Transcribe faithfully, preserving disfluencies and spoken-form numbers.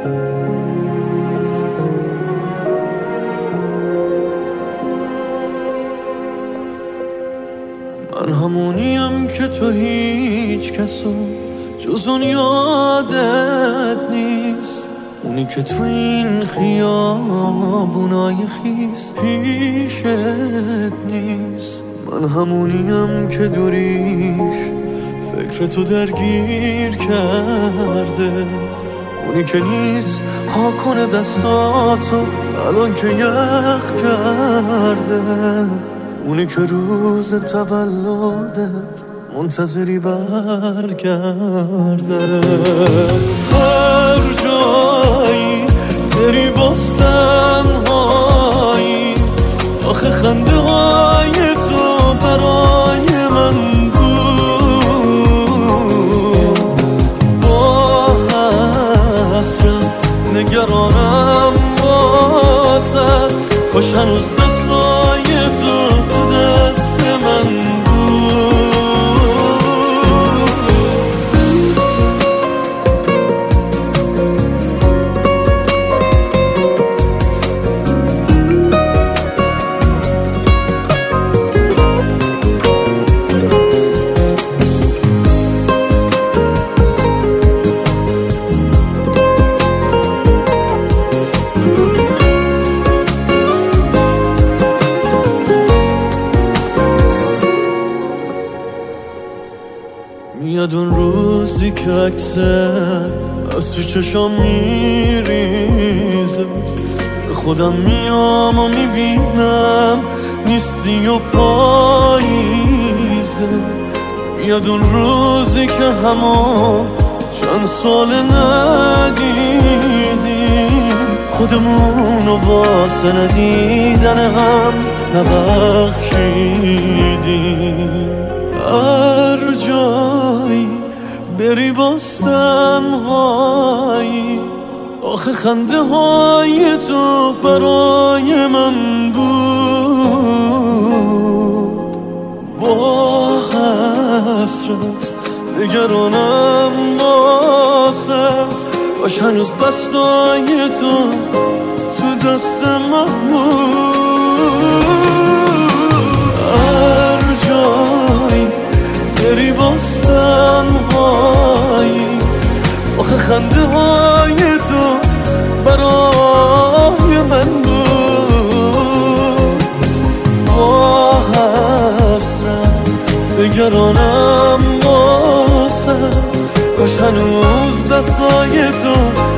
من همونیم که تو هیچ کسو جز اون یادت نیست، اونی که تو این خیابونای خیس پیشت نیست. من همونیم که دوریش فکر تو درگیر کرده، اونی که نیست ها کنه دستاتو الان که یخ کرده، اونی که روز تولدت منتظری برگرده. هر جایی بری با تنهایی، آخه خنده های تو برای من بود. با حسرت نگرانم واسه، کاش هنوز دستای تو تو دست من میاد اون روزی که عکست از تو چشام میریزه، به خودم میام و میبینم نیستی و پاییزه. میاد اون روزی که همه چند سال ندیدیم، خودمونو واسه ندیدن هم نبخشیدیم. هر جایی بری باز تنهایی، آخه خنده های تو برای من بود. با حسرت نگرانم واسه، باش هنوز دستای تو تو دست من بود. هر جایی بری باز تنهایی، آخه خنده های تو برای من بود. با حسرت نگرانم واسه، کاش هنوز دستای تو